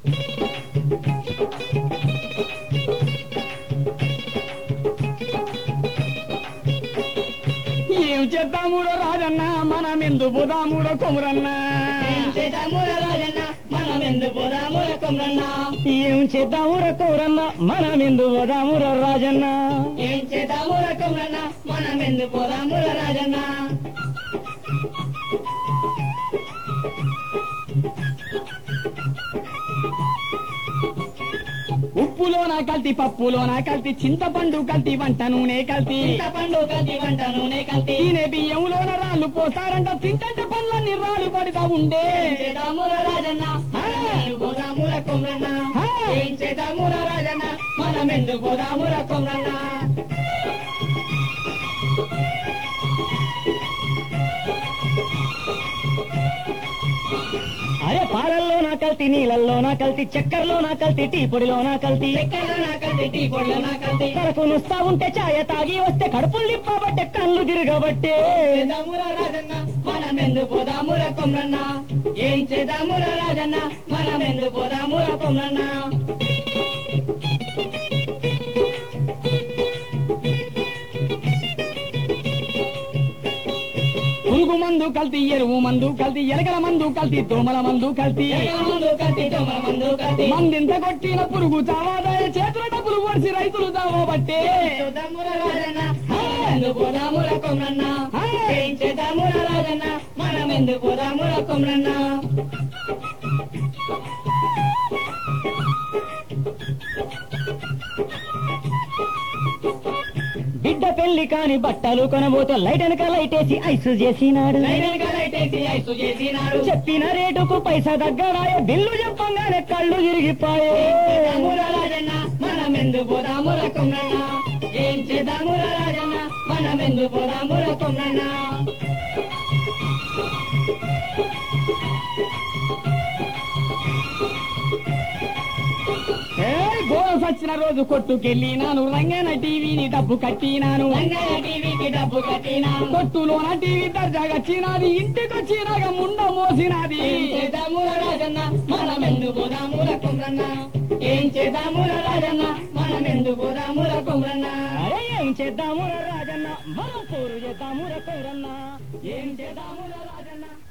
ఏం చేద్దామురో రాజన్న మనమెందు పోదామురో కొమరన్న ఏం చేద్దామురో రాజన్న మనమెందు పోదామురో కొమరన్న ఏం చేద్దామురో కొమరన్న మనమెందు పోదామురో రాజన్న ఏం చేద్దామురో కొమరన్న మనమెందు పోదామురో రాజన్న ఉప్పులోన కల్తీ పప్పులోన కల్తీ చింతపండు కల్తీ వంట నూనె కల్తీ చింతపండు కల్తీ వంట నూనె కల్తీ తినే బియ్యంలోన రాళ్ళు పోతారంట తింటే పళ్ళని రాళ్ళు పడతా ఉండే చేద్దామురో రాజన్న మనమెందు పోదామురో కొమరన్న ఏం చేద్దామురో రాజన్న మనమెందు పోదామురో కొమరన్న అరే పాలల్లో నా కల్తీ నీళ్ళల్లో నా కల్తీ చక్కెరలో నా కల్తీ టీ పొడిలో నా కల్తీ టీ పొడిలో నా కల్తీ కడుపు నుస్తా ఉంటే ఛాయ తాగి వస్తే కడుపులు నిప్పబట్టే కళ్ళు తిరగబట్టే చేద్దామురో రాజన్న మనమెందు పోదామురో కొమరన్న ఏం చేద్దామురో రాజన్న మనమెందు పోదామురో కొమరన్న పురుగు మందు కల్తీ ఎరువు మందు కల్తీ ఎలకల మందు కల్తీ దోమల మందు కల్తీ మందింత కొట్టిన పురుగు చావాదాయ చేతుల డబ్బులు పొడిచి రైతులు చావబట్టే చేద్దామురో రాజన్న మనమెందు పోదామురో కొమరన్న ఏం చేద్దామురో రాజన్న మనమెందు పోదామురో కొమరన్న బిడ్డ పెళ్లి కాని బట్టలు కొనబోతే లైట్ వెనక లైటేసి ఐసు చేసినాడు చెప్పిన రేటుకు పైసా దగ్గరాయ బిల్లు చెప్పంగానే కళ్ళు తిరిగిపోయే రాజన్న మనమెందు పోదామురో కొమరన్న ఏం చేద్దామురో రాజన్న మనమెందు పోదామురో కొమరన్న గోరం సచ్చిన రోజు కొట్టుకెళ్ళినాను రంగన టీవీని డబ్బు కట్టినాను టీవీకి డబ్బు కట్టినాను కొట్టులోన టీవీ దర్జాగచ్చినది ఇంటికొచ్చినాక ముండ మోసినది చేద్దామురో రాజన్న మనమెందు పోదామురో కొమరన్న ఏం చేద్దామురో రాజన్న మనమెందు పోదామురో కొమరన్న అరే ఏం చేద్దామురో రాజన్న మనం పోరు చేద్దామురో కొమరన్న ఏం చేద్దామురో రాజన్న